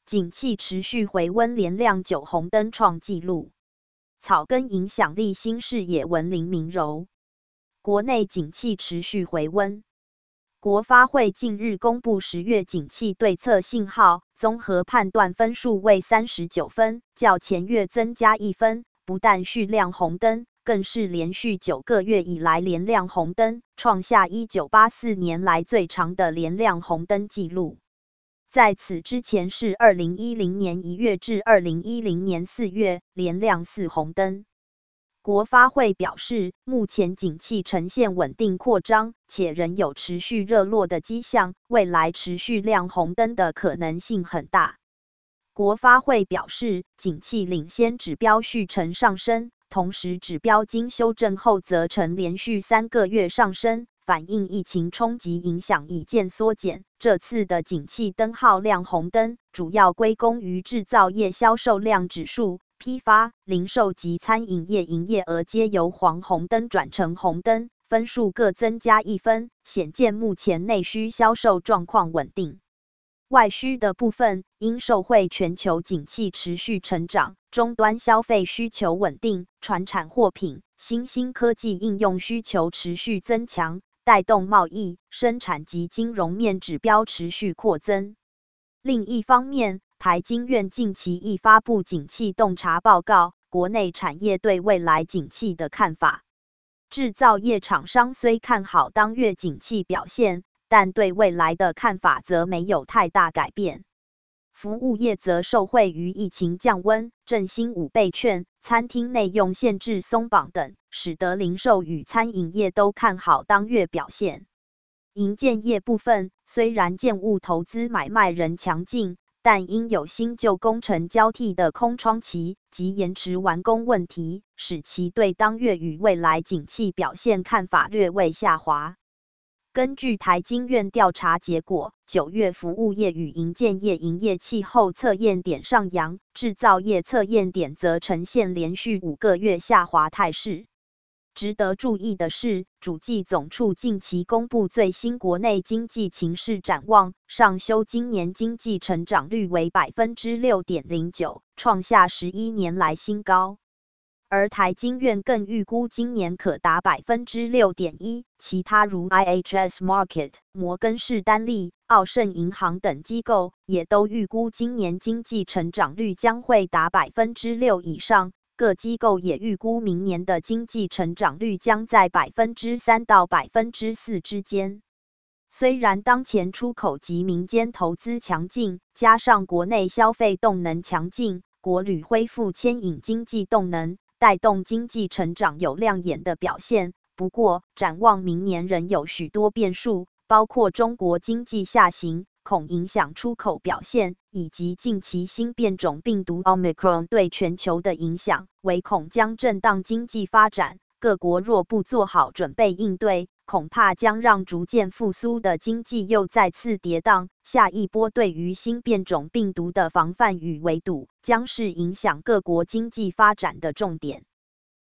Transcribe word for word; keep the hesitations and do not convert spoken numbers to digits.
景气持续回温，连亮九红灯创纪录。草根影响力新视野文林明柔。国内景气持续回温。国发会近日公布十月景气对策信号，综合判断分数为三十九分，较前月增加一分，不但续亮红灯，更是连续九个月以来连亮红灯，创下一九八四年来最长的连亮红灯纪录。在此之前是二零一零年一月至二零一零年四月连亮四红灯。国发会表示，目前景气呈现稳定扩张，且仍有持续热络的迹象，未来持续亮红灯的可能性很大。国发会表示，景气领先指标续呈上升，同时指标经修正后则呈连续三个月上升，反映疫情冲击影响已见缩减。这次的景气灯号亮红灯，主要归功于制造业销售量指数、批发、零售及餐饮业营业额皆由黄红灯转成红灯，分数各增加一分，显见目前内需销售状况稳定。外需的部分，因受惠全球景气持续成长，终端消费需求稳定，传产货品、新兴科技应用需求持续增强，带动贸易、生产及金融面指标持续扩增。另一方面，台经院近期亦发布景气洞察报告，国内产业对未来景气的看法。制造业厂商虽看好当月景气表现，但对未来的看法则没有太大改变。服务业则受惠于疫情降温、振兴五倍券、餐厅内用限制松绑等，使得零售与餐饮业都看好当月表现。营建业部分，虽然建物投资买卖仍强劲，但因有新旧工程交替的空窗期及延迟完工问题，使其对当月与未来景气表现看法略微下滑。根据台经院调查结果，九月服务业与营建业营业气候测验点上扬，制造业测验点则呈现连续五个月下滑态势。值得注意的是，主计总处近期公布最新国内经济情势展望，上修今年经济成长率为 百分之六点零九， 创下十一年来新高。而台经院更预估今年可达 百分之六点一， 其他如 I H S Markit、摩根士丹利、澳盛银行等机构也都预估今年经济成长率将会达 百分之六 以上。各机构也预估明年的经济成长率将在 百分之三 到 百分之四 之间。虽然当前出口及民间投资强劲，加上国内消费动能强劲，国旅恢复牵引经济动能，带动经济成长有亮眼的表现。不过，展望明年仍有许多变数，包括中国经济下行，恐影响出口表现，以及近期新变种病毒 Omicron 对全球的影响，唯恐将震荡经济发展。各国若不做好准备应对，恐怕将让逐渐复苏的经济又再次跌宕。下一波对于新变种病毒的防范与围堵，将是影响各国经济发展的重点。